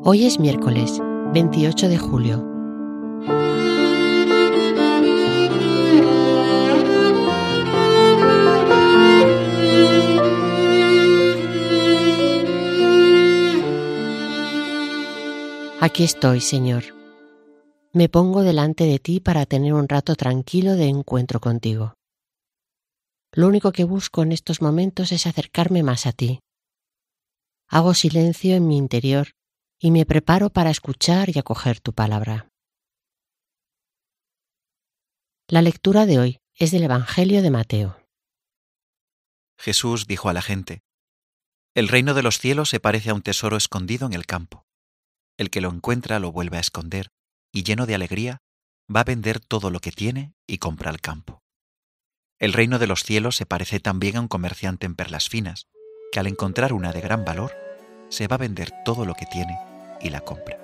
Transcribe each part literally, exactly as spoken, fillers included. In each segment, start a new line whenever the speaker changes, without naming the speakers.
Hoy es miércoles, veintiocho de julio. Aquí estoy, Señor. Me pongo delante de ti para tener un rato tranquilo de encuentro contigo. Lo único que busco en estos momentos es acercarme más a ti. Hago silencio en mi interior y me preparo para escuchar y acoger tu palabra. La lectura de hoy es del Evangelio de Mateo.
Jesús dijo a la gente: El reino de los cielos se parece a un tesoro escondido en el campo. El que lo encuentra lo vuelve a esconder, y lleno de alegría, va a vender todo lo que tiene y compra el campo. El reino de los cielos se parece también a un comerciante en perlas finas, que al encontrar una de gran valor, se va a vender todo lo que tiene y la compra.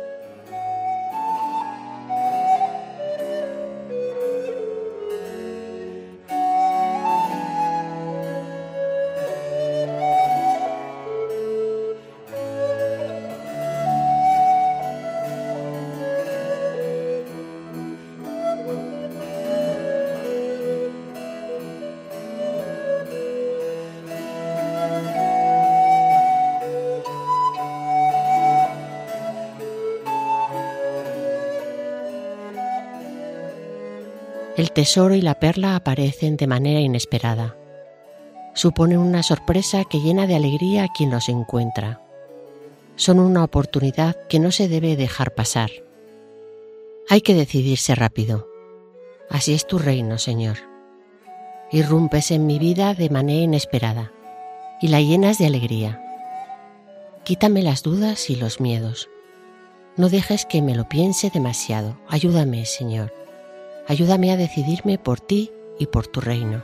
El tesoro y la perla aparecen de manera inesperada. Suponen una sorpresa que llena de alegría a quien los encuentra. Son una oportunidad que no se debe dejar pasar. Hay que decidirse rápido. Así es tu reino, Señor. Irrumpes en mi vida de manera inesperada y la llenas de alegría. Quítame las dudas y los miedos. No dejes que me lo piense demasiado. Ayúdame, Señor. Ayúdame a decidirme por ti y por tu reino.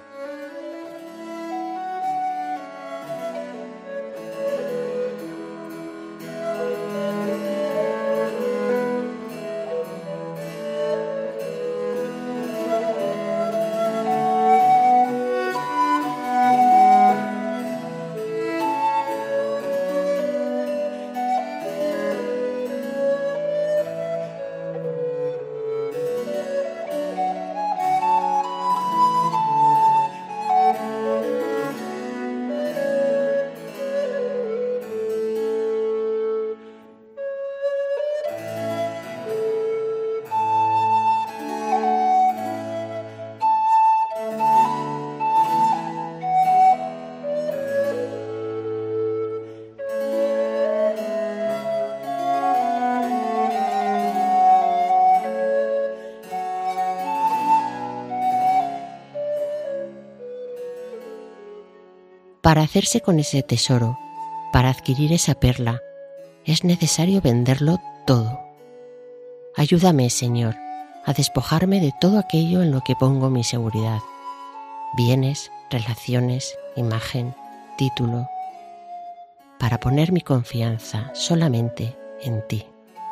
Para hacerse con ese tesoro, para adquirir esa perla, es necesario venderlo todo. Ayúdame, Señor, a despojarme de todo aquello en lo que pongo mi seguridad. Bienes, relaciones, imagen, título, para poner mi confianza solamente en ti.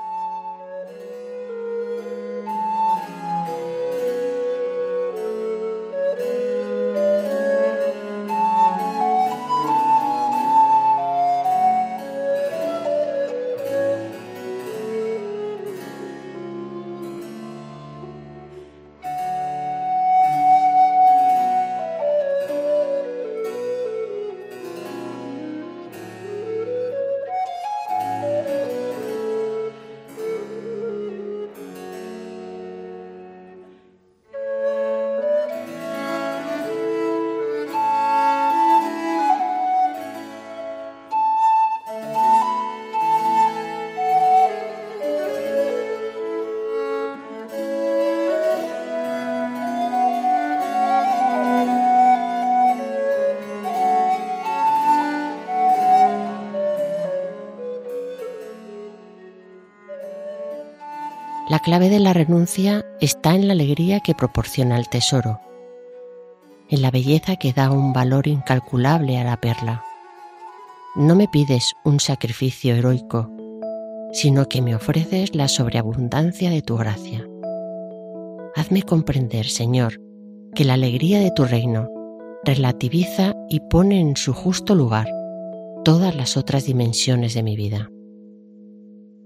La clave de la renuncia está en la alegría que proporciona el tesoro, en la belleza que da un valor incalculable a la perla. No me pides un sacrificio heroico, sino que me ofreces la sobreabundancia de tu gracia. Hazme comprender, Señor, que la alegría de tu reino relativiza y pone en su justo lugar todas las otras dimensiones de mi vida.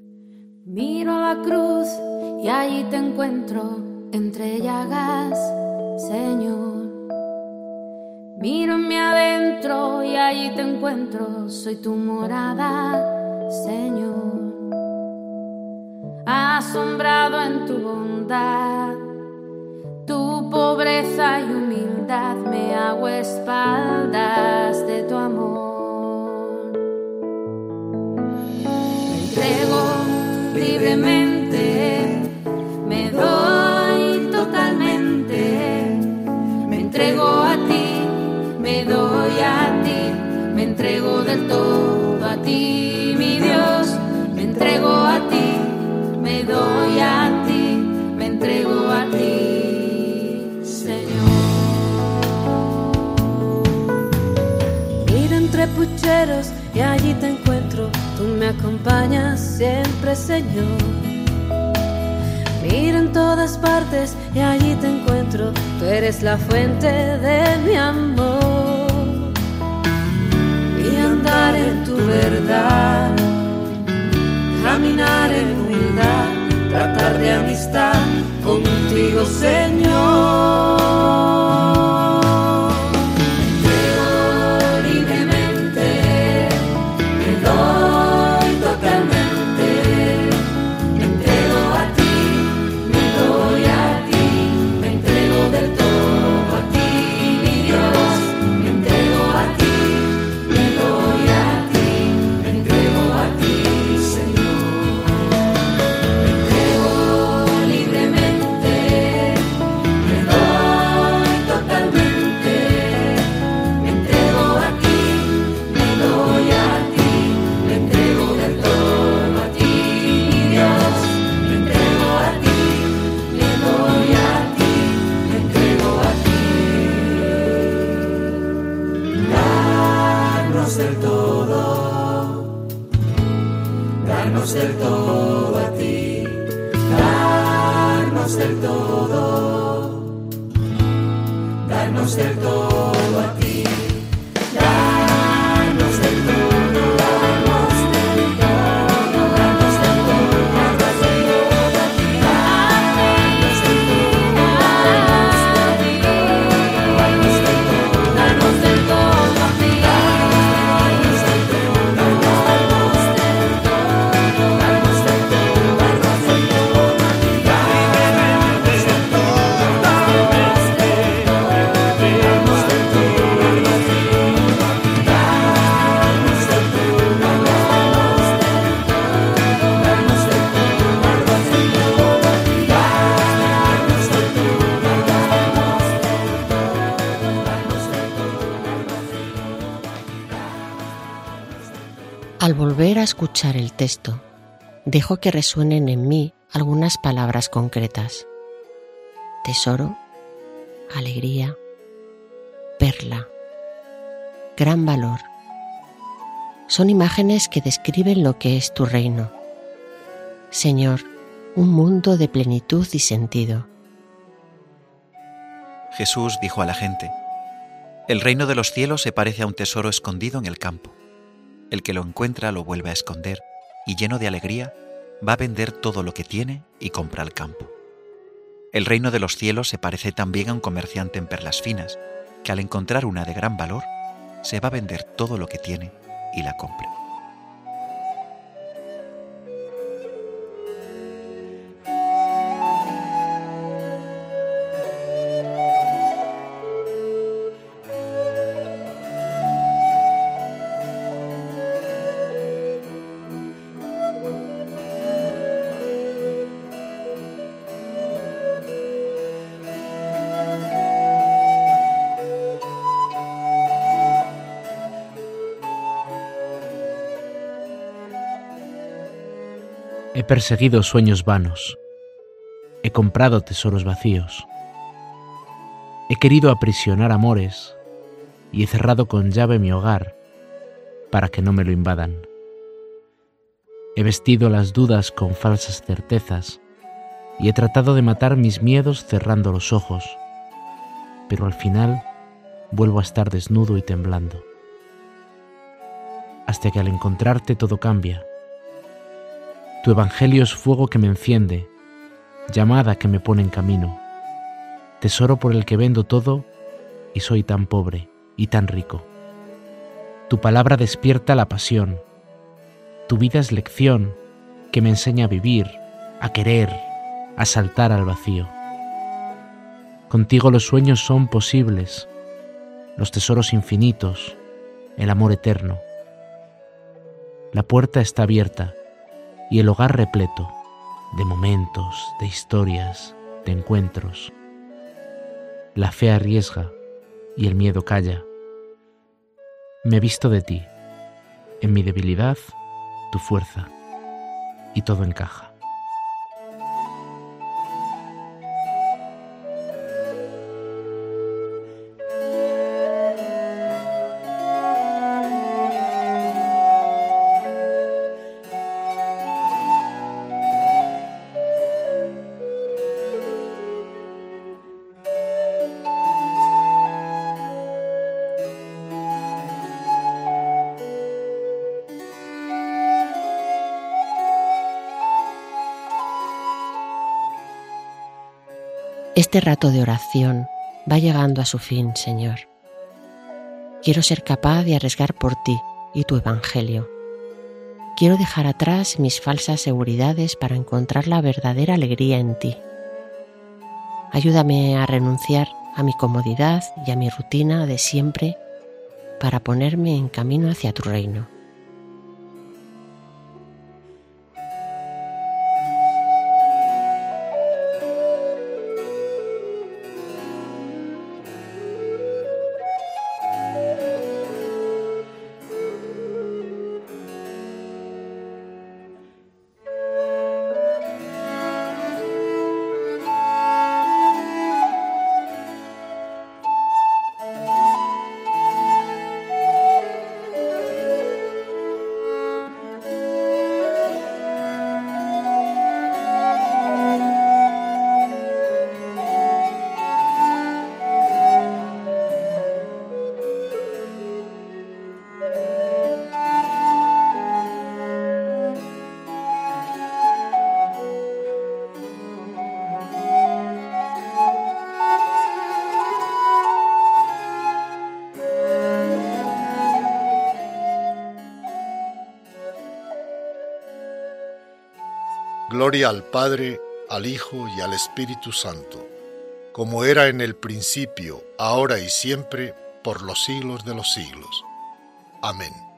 Miro a la cruz y allí te encuentro entre llagas, Señor. Mírame adentro y allí te encuentro, soy tu morada, Señor. Asombrado en tu bondad, tu pobreza y humildad, me hago espaldas de tu amor. Me entrego libremente, me doy totalmente, me entrego a ti, me doy a ti, me entrego del todo a ti, mi Dios, me entrego a ti, me doy a ti, me entrego a ti, Señor. Miro entre pucheros y allí te encuentro, tú me acompañas siempre, Señor. Miro en todas partes y allí te encuentro, tú eres la fuente de mi amor. Y andar en tu verdad, caminar en humildad, tratar de amistad contigo, Señor. Me entrego libremente, me doy totalmente, me entrego a ti, me doy a ti, me entrego del todo a ti, mi Dios, me entrego a ti, me doy a ti, me entrego a ti, Señor. Me entrego libremente, me doy totalmente, me entrego a ti, me doy a ti, me entrego del todo a ti, mi Dios, me entrego a ti, me doy a ti, me entrego a ti. Darnos del todo, darnos del todo a ti, darnos del todo, darnos del todo a ti, darnos del todo, darnos del todo, darnos del todo, darnos del todo a ti, darnos del todo, darnos del todo, darnos del todo, darnos del todo a ti, darnos del todo, darnos del todo, darnos del todo, darnos del todo a ti, darnos del todo, darnos del
Al volver a escuchar el texto, dejo que resuenen en mí algunas palabras concretas. Tesoro, alegría, perla, gran valor. Son imágenes que describen lo que es tu reino. Señor, un mundo de plenitud y sentido.
Jesús dijo a la gente: el reino de los cielos se parece a un tesoro escondido en el campo. El que lo encuentra lo vuelve a esconder y, lleno de alegría, va a vender todo lo que tiene y compra el campo. El reino de los cielos se parece también a un comerciante en perlas finas, que al encontrar una de gran valor, se va a vender todo lo que tiene y la compra.
He perseguido sueños vanos, he comprado tesoros vacíos, he querido aprisionar amores y he cerrado con llave mi hogar para que no me lo invadan. He vestido las dudas con falsas certezas y he tratado de matar mis miedos cerrando los ojos, pero al final vuelvo a estar desnudo y temblando. Hasta que al encontrarte todo cambia. Tu evangelio es fuego que me enciende, llamada que me pone en camino, tesoro por el que vendo todo y soy tan pobre y tan rico. Tu palabra despierta la pasión, tu vida es lección que me enseña a vivir, a querer, a saltar al vacío. Contigo los sueños son posibles, los tesoros infinitos, el amor eterno. La puerta está abierta y el hogar repleto de momentos, de historias, de encuentros. La fe arriesga y el miedo calla. Me visto de ti, en mi debilidad, tu fuerza, y todo encaja.
Este rato de oración va llegando a su fin, Señor. Quiero ser capaz de arriesgar por ti y tu Evangelio. Quiero dejar atrás mis falsas seguridades para encontrar la verdadera alegría en ti. Ayúdame a renunciar a mi comodidad y a mi rutina de siempre para ponerme en camino hacia tu reino.
Gloria al Padre, al Hijo y al Espíritu Santo, como era en el principio, ahora y siempre, por los siglos de los siglos. Amén.